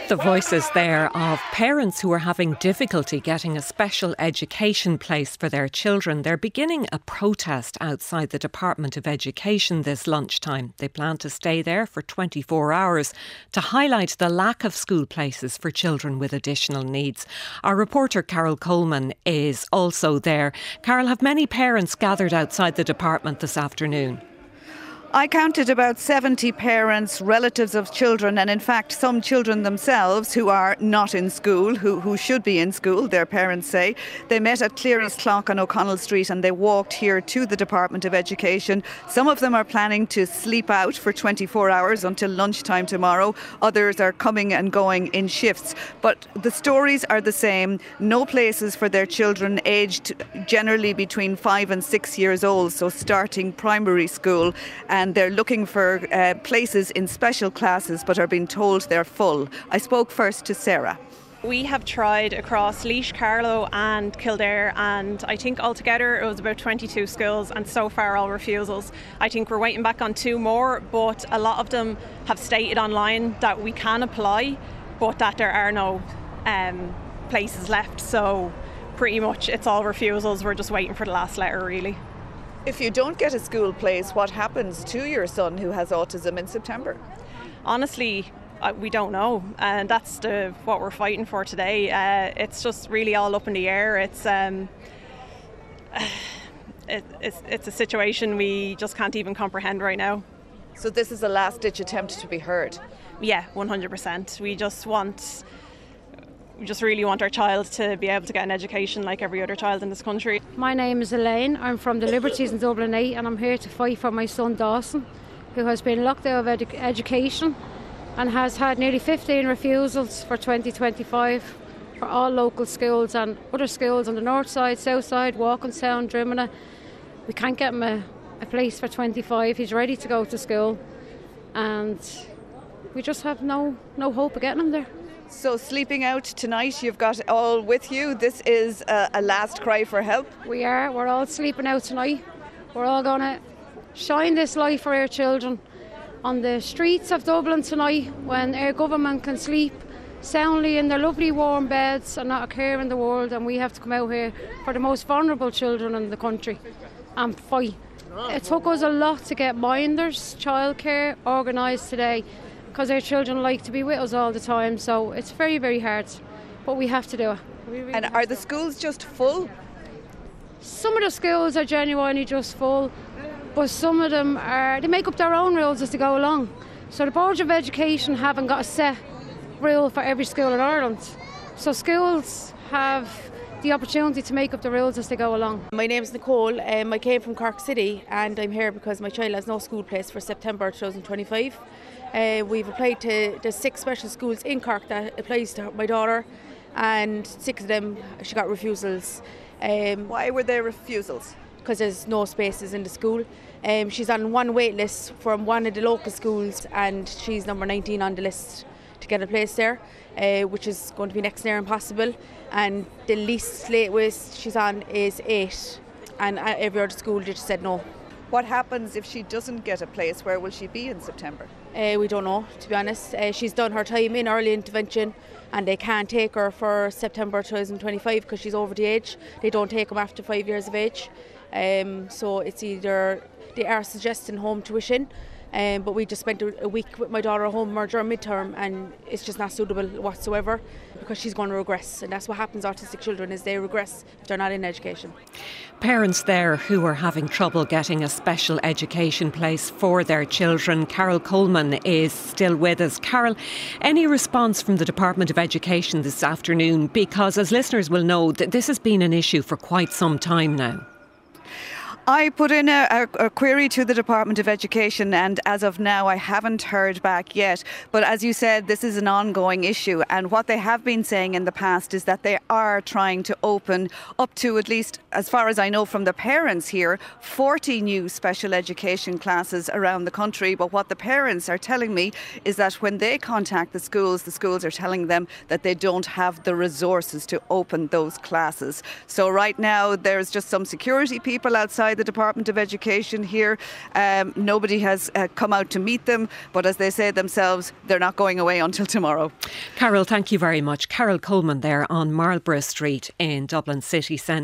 The voices there of parents who are having difficulty getting a special education place for their children. They're beginning a protest outside the Department of Education this lunchtime. They plan to stay there for 24 hours to highlight the lack of school places for children with additional needs. Our reporter Carol Coleman is also there. Carol, have many parents gathered outside the department this afternoon? I counted about 70 parents, relatives of children, and in fact some children themselves who are not in school, who should be in school, their parents say. They met at Cleary's Clock on O'Connell Street and they walked here to the Department of Education. Some of them are planning to sleep out for 24 hours until lunchtime tomorrow. Others are coming and going in shifts. But the stories are the same. No places for their children aged generally between 5 and 6 years old, so starting primary school. And they're looking for places in special classes but are being told they're full. I spoke first to Sarah. We have tried across Laois, Carlow and Kildare, and I think altogether it was about 22 schools, and so far all refusals. I think we're waiting back on 2 more, but a lot of them have stated online that we can apply but that there are no places left, so pretty much it's all refusals. We're just waiting for the last letter really. If you don't get a school place, what happens to your son who has autism in September? Honestly, we don't know, and that's what we're fighting for today. It's just really all up in the air. It's a situation we just can't even comprehend right now. So this is a last-ditch attempt to be heard? Yeah, 100%. We just really want our child to be able to get an education like every other child in this country. My name is Elaine. I'm from the Liberties in Dublin 8 and I'm here to fight for my son Dawson, who has been locked out of education and has had nearly 15 refusals for 2025 for all local schools and other schools on the north side, south side, Walkinstown, Drimina. We can't get him a place for 25. He's ready to go to school and we just have no hope of getting him there. So sleeping out tonight, you've got it all with you. This is a last cry for help. We're all sleeping out tonight. We're all going to shine this light for our children on the streets of Dublin tonight when our government can sleep soundly in their lovely warm beds and not a care in the world, and we have to come out here for the most vulnerable children in the country and fight. It took us a lot to get minders, childcare organised today, because our children like to be with us all the time, so it's very, very hard, but we have to do it. And are the schools just full? Some of the schools are genuinely just full, but some of them they make up their own rules as they go along. So the Board of Education haven't got a set rule for every school in Ireland, so schools have the opportunity to make up the rules as they go along. My name is Nicole. I came from Cork City and I'm here because my child has no school place for September 2025. We've applied to the 6 special schools in Cork that applies to my daughter, and 6 of them she got refusals. Why were there refusals? Because there's no spaces in the school. She's on one wait list from one of the local schools and she's number 19 on the list to get a place there, which is going to be next near impossible. And the least late wait she's on is 8, and at every other school they just said no. What happens if she doesn't get a place? Where will she be in September? We don't know, to be honest. She's done her time in early intervention and they can't take her for September 2025 because she's over the age. They don't take them after 5 years of age. So it's either they are suggesting home tuition, but we just spent a week with my daughter at home during midterm and it's just not suitable whatsoever because she's going to regress, and that's what happens to autistic children, is they regress if they're not in education. Parents there who are having trouble getting a special education place for their children. Carol Coleman is still with us. Carol, any response from the Department of Education this afternoon? Because as listeners will know, this has been an issue for quite some time now. I put in a query to the Department of Education and as of now I haven't heard back yet. But as you said, this is an ongoing issue, and what they have been saying in the past is that they are trying to open up to, at least as far as I know from the parents here, 40 new special education classes around the country. But what the parents are telling me is that when they contact the schools are telling them that they don't have the resources to open those classes. So right now there's just some security people outside the Department of Education here. Nobody has come out to meet them, but as they say themselves, they're not going away until tomorrow. Carol, thank you very much. Carol Coleman there on Marlborough Street in Dublin city centre.